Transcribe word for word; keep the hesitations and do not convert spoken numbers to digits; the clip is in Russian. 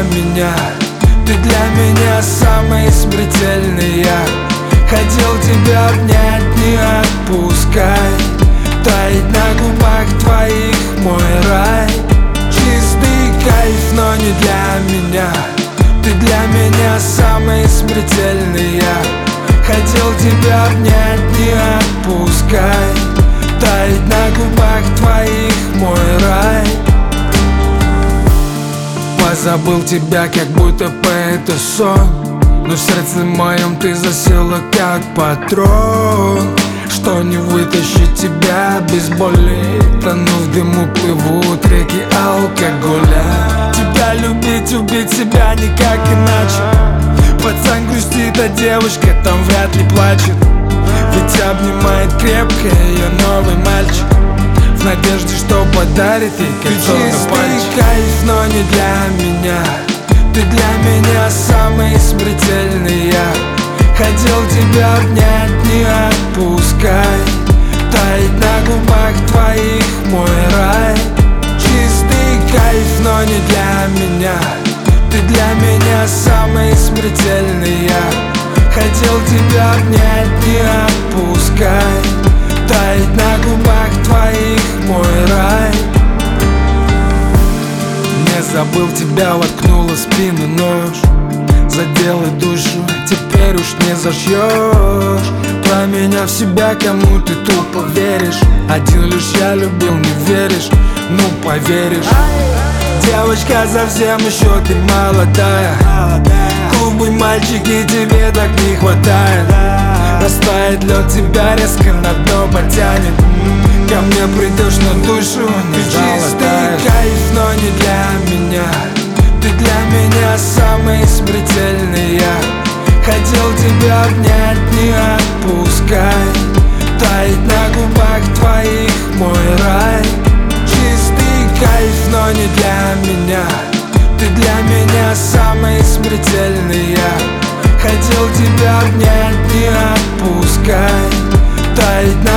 меня, ты для меня самый смертельный. Я хотел тебя обнять, не отпускай, таять на губах твоих мой рай. Чистый кайф, но не для меня, ты для меня самый смертельный. Я хотел тебя обнять, не отпускай, таять на губах твоих мой рай. Позабыл тебя, как будто бы это сон, но в сердце моем ты засела, как патрон. Что не вытащить тебя без боли, тону в дыму, плывут реки алкоголя. Тебя любить, убить себя никак иначе. Пацан грустит, а девушка там вряд ли плачет, ведь обнимает крепко ее новый мальчик, в надежде, что подарит ей кольцо на пальчик. Кайф, но не для меня, ты для меня самый смертельный. Я хотел тебя обнять, не отпускай, таять на губах твоих мой рай. Чистый кайф, но не для меня, ты для меня самый смертельный. Я хотел тебя обнять, не отпускай, таять на губах твоих мой рай. Не забыл тебя, воткнула в спину нож, задела душу, теперь уж не зашьешь. Променяв себя, кому ты тупо веришь. Один лишь я любил, не веришь, ну поверишь. Девочка, совсем еще ты молодая, клубы, мальчики, тебе так не хватает. Растает лед, тебя резко на дно потянет, ко мне придешь, но душу не залатаешь. Чистый кайф, но не для меня, ты для меня самый смертельный. Я хотел тебя обнять, не отпускай, таять на губах твоих мой рай. Чистый кайф, но не для меня, ты для меня самый смертельный. Я хотел тебя обнять, не отпускай, таять на